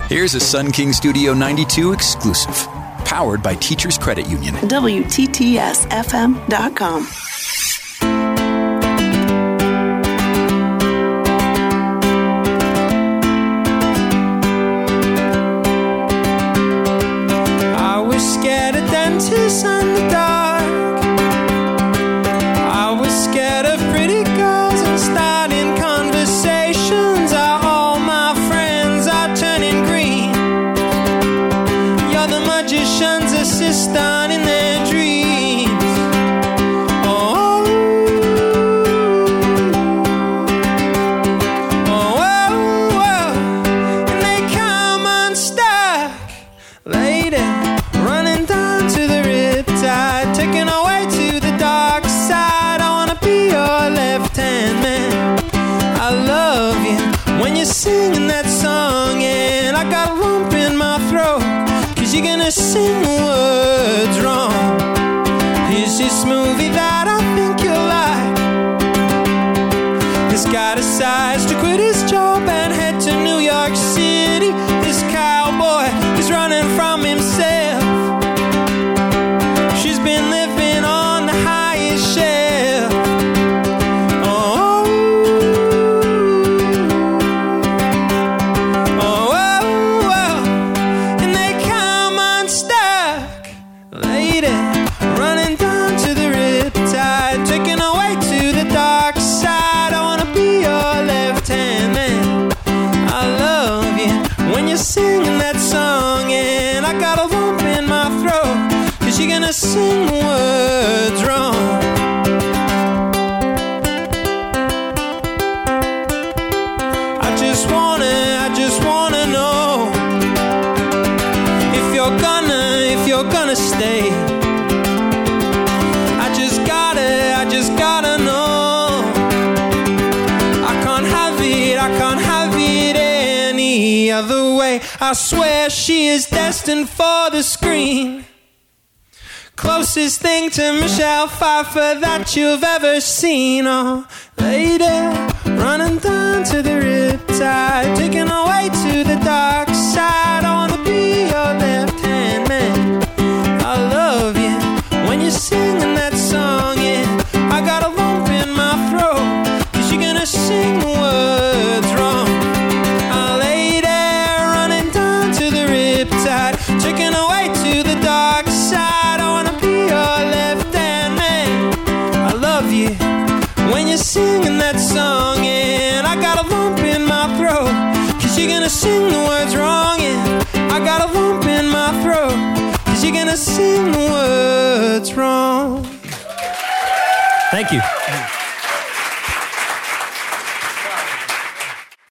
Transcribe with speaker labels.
Speaker 1: Here's a Sun King Studio 92 exclusive, powered by Teachers Credit Union.
Speaker 2: WTTSFM.com.
Speaker 3: I was scared of dentists and the dark. I was scared of pretty girls and starting conversations. All my friends are turning green. You're the magician's assistant in their dreams. Oh, oh, oh, oh. And they come unstuck, lady, running down to the riptide, taking away to the dark side. I wanna be your left-hand man. I love you when you're singing that song, and I got a lump in my throat, 'cause you're gonna sing the words wrong. Here's this movie that I think you'll like. This guy decides to quit his job and head to New York City. This cowboy is running from himself. She's been living on the highest shelf. Oh, oh, oh, oh. And they come unstuck, lady, running down to the riptide, taking away to the dark side. I wanna be your left-hand man. I love you when you're singing that song, and I got a lump in my throat, 'cause you're gonna sing the words wrong. I just wanna know if you're gonna stay. I just gotta know. I can't have it any other way. I swear she is destined for the screen. Closest thing to Michelle Pfeiffer that you've ever seen. Oh, lady, running down to the riptide, taking away to the dark side. I wanna be your left-hand man. I love you when you're singing that song, yeah. I got a lump in my throat, 'cause you're gonna sing the words wrong. I lay there running down to the riptide, taking away to the dark side. I wanna be your left-hand man. I love you when you're singing that song, and I got a lump in my throat, 'cause you're gonna sing the words wrong, yeah. I got a lump in my throat, 'cause you're gonna sing the words wrong.
Speaker 4: Thank you.